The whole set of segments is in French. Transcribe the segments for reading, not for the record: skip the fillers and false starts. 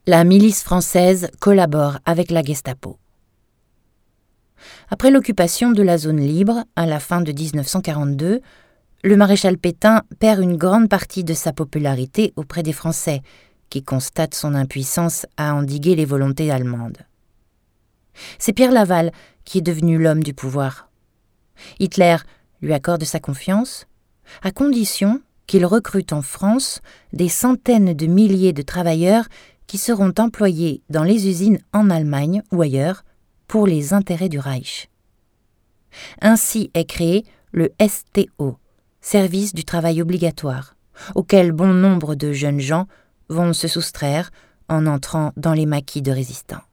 La milice française collabore avec la Gestapo. Après l'occupation de la zone libre, à la fin de 1942, le maréchal Pétain perd une grande partie de sa popularité auprès des Français, qui constatent son impuissance à endiguer les volontés allemandes. C'est Pierre Laval qui est devenu l'homme du pouvoir. Hitler lui accorde sa confiance, à condition qu'il recrute en France des centaines de milliers de travailleurs qui seront employés dans les usines en Allemagne ou ailleurs pour les intérêts du Reich. Ainsi est créé le STO, Service du travail obligatoire, auquel bon nombre de jeunes gens vont se soustraire en entrant dans les maquis de résistants.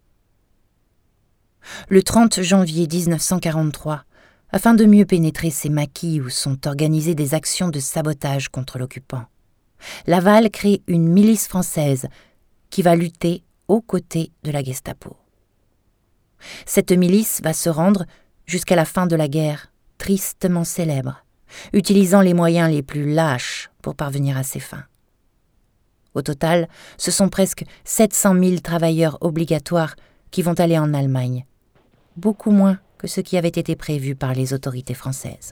Le 30 janvier 1943, afin de mieux pénétrer ces maquis où sont organisées des actions de sabotage contre l'occupant, Laval crée une milice française qui va lutter aux côtés de la Gestapo. Cette milice va se rendre jusqu'à la fin de la guerre, tristement célèbre, utilisant les moyens les plus lâches pour parvenir à ses fins. Au total, ce sont presque 700 000 travailleurs obligatoires qui vont aller en Allemagne, beaucoup moins que ce qui avait été prévu par les autorités françaises.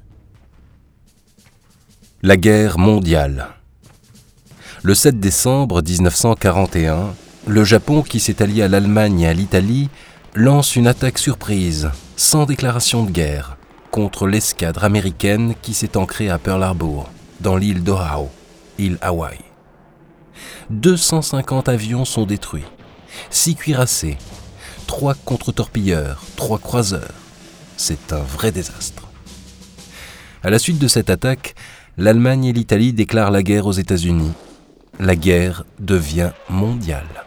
La guerre mondiale. Le 7 décembre 1941, le Japon, qui s'est allié à l'Allemagne et à l'Italie, lance une attaque surprise, sans déclaration de guerre, contre l'escadre américaine qui s'est ancrée à Pearl Harbor, dans l'île d'Oahu, île Hawaï. 250 avions sont détruits, 6 cuirassés, 3 contre-torpilleurs, 3 croiseurs. C'est un vrai désastre. À la suite de cette attaque, l'Allemagne et l'Italie déclarent la guerre aux États-Unis. La guerre devient mondiale.